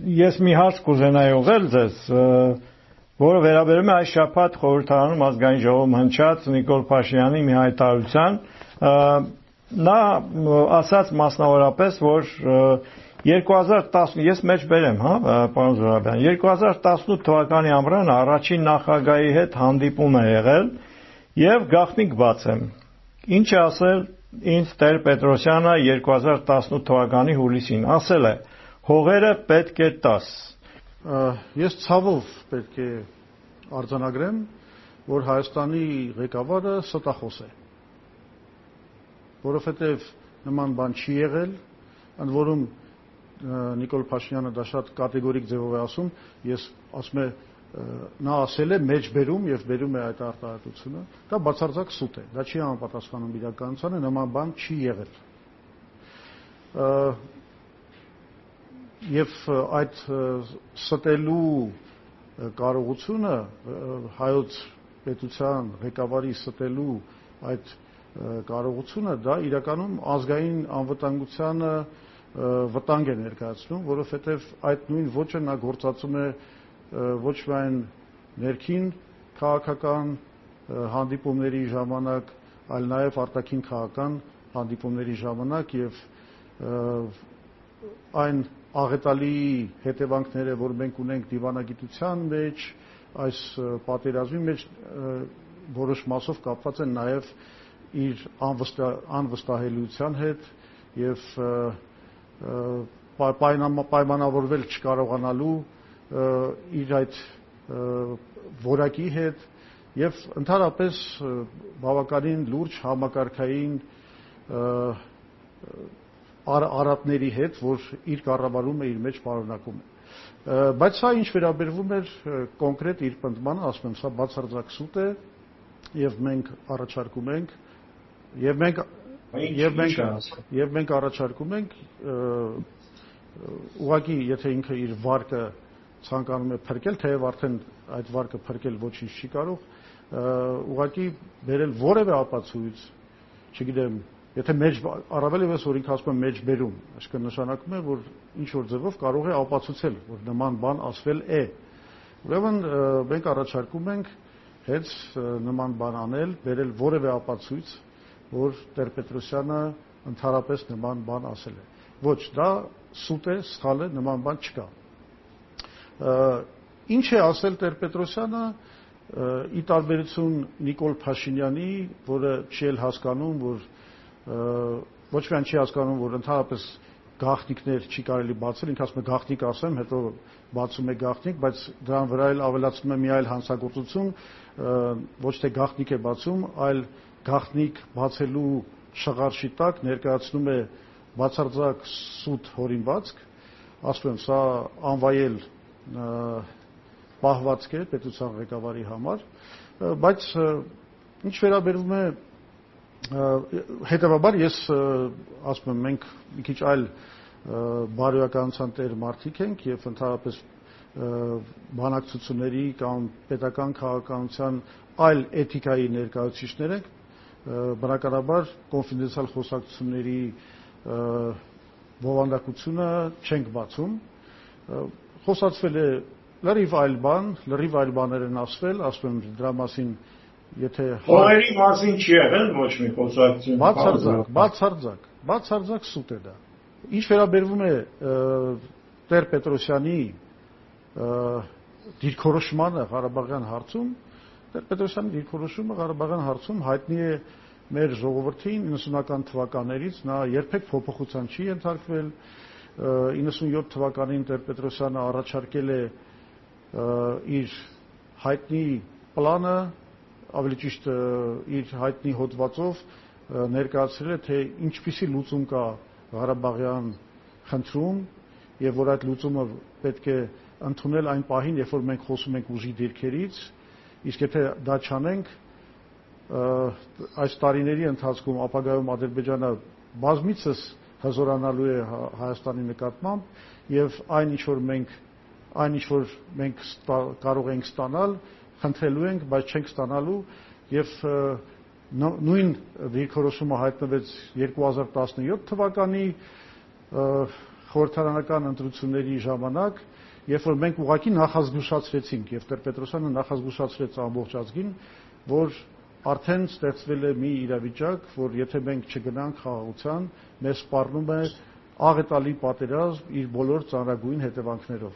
Ես մի հարց կուզենայի ուղղել ձեզ, որը վերաբերում է այս շաբաթ խորհրդարանում ազգային ժողովում հնչած Նիկոլ Փաշինյանի մի հայտարարության, նա ասաց մասնավորապես, որ 2010 ես մեջ բերեմ, պարոն Զոհրաբյան, 2018 թվականի ամռանը առաջին նախագահի հետ հանդիպում է եղել եւ գաղտնիք բացեմ։ Ինչ է ասել ինձ Տեր Պետրոսյանը 2018 թվականի հուլիսին, ասել է. հողերը պետք է տաս։ Ես ցավով պետք է արձանագրեմ, որ Հայաստանի ղեկավարը ստախոս է, որովհետև նման բան չի եղել, ընդ որում Նիկոլ Փաշինյանը դա շատ կատեգորիկ ձևով է ասում, ես ասում եմ նա ասել է մեջ բերում եւ բերում է այդ արտահայտությունը, դա բացարձակ սուտ է, դա չի համապատասխանում իրականությանը, նման բան չի եղել։ Եվ այդ ստելու կարողությունը հայոց պետության ղեկավարի ստելու այդ կարողությունը դա իրականում ազգային անվտանգությանը վտանգ է ներկայացնում, որովհետև այդ նույն ոճը նա գործածում է ոչ միայն ներքին քաղաքական հանդիպումների ժամանակ, այլ նաև արտաքին քաղաքական հանդիպումների ժամանակ եւ այն աղետալի հետևանքները, որ մենք ունենք դիվանագիտության մեջ, այս պատերազմի մեջ որոշ մասով կապված են նաև իր անվստահելիության հետ եւ պայմանավորվել չկարողանալու իր այդ որակի հետ եւ ընդհանրապես բավականին լուրջ համակարգային արատների հետ, որ իր կառավարումը իր մեջ պարունակում է։ Բայց սա ինչ վերաբերվում էր կոնկրետ իր պնդմանը, ասում եմ, սա բացարձակ սուտ է եւ մենք առաջարկում ենք եւ մենք առաջարկում ենք ուղղակի եթե ինքը իր վարկը ցանկանում է փրկել, թեև արդեն այդ վարկը փրկել ոչինչ չի կարող, ուղղակի բերել որևէ ապացույց, չգիտեմ, եթե մեջ առավել եւս որ ինքը ասում է մեջ բերում, այսինքն նշանակում է, որ ինչ որ ձևով կարող է ապացուցել, որ նման բան ասվել է։ Ուրեմն մենք առաջարկում ենք հենց նման բան անել, բերել որևէ ապացույց, որ Տեր-Պետրոսյանը ընդհանրապես նման բան ասել է։ Ոչ, դա սուտ է, սխալ է, նման բան չկա։ Ինչ է ասել Տեր-Պետրոսյանը ի տարբերություն Նիկոլ Փաշինյանի, որը չի էլ հասկանում, որ ոչ միայն չի հասկանում, որ ընդհանրապես գաղտնիքներ չի կարելի բացել, ինքը ասում է գաղտնիք ասեմ, հետո բացում է գաղտնիք, բայց դրան վրա էլ ավելացնում է մի այլ հանցագործություն, ոչ թե գաղտնիք է բացում, այլ գաղտնիք բացելու շղարշի տակ ներկայացնում է բացարձակ սուտ հորինվածք, ասում եմ, սա անվայել պահվածք է պետության ղեկավարի համար, բայց ինչ վերաբերվում է հետևաբար ես ասում եմ մենք մի քիչ այլ բարոյականության տեր մարդիկ ենք եւ ընդհանրապես բանակցությունների կամ պետական քաղաքականության այլ էթիկայի ներկայացուցիչներ ենք բնականաբար կոնֆիդենցիալ խոսակցությունների բովանդակությունը չենք բացում խոսացվել է լրիվ այլ բաներ են ասվել ասում եմ դրա մասին եթե հողերի մասին չի եղել ոչ մի խոսակցություն բացարձակ սուտ է դա ինչ վերաբերվում է Տեր Պետրոսյանի դիրքորոշմանը Ղարաբաղյան հարցում Տեր Պետրոսյանի դիրքորոշումը Ղարաբաղյան հարցում հայտնի է մեր ժողովրդին 90-ական թվականներից նա երբեք փոփոխության չի ենթարկվել 97 թվականին Տեր Պետրոսյանը առաջարկել է իր հայտնի պլանը ավելի ճիշտ իր հայտնի հոդվածով ներկայացրել է թե ինչպիսի լուծում կա Ղարաբաղյան խնդրում եւ որ այդ լուծումը պետք է ընդունել այն պահին երբ որ մենք խոսում ենք ուժի դիրքերից իսկ եթե դա չանենք այս տարիների ընթացքում ապագայում Ադրբեջանը բազմիցս հզորանալու է Հայաստանի նկատմամբ եւ այն ինչ որ մենք կարող ենք ստանալ խնդրելու ենք, բայց չենք ստանալու եւ նույն դիրքորոշումը հայտնվեց 2017 թվականի խորհրդարանական ընտրությունների ժամանակ, երբ որ մենք ուղղակի նախազգուշացրեցինք եւ Տեր-Պետրոսյանը նախազգուշացրեց ամբողջ ազգին, որ արդեն ստեղծվել է մի իրավիճակ, որ եթե մենք չգնանք խաղաղության, մեզ սպառնում է աղետալի պատերազմ իր բոլոր ծանրագույն հետևանքներով։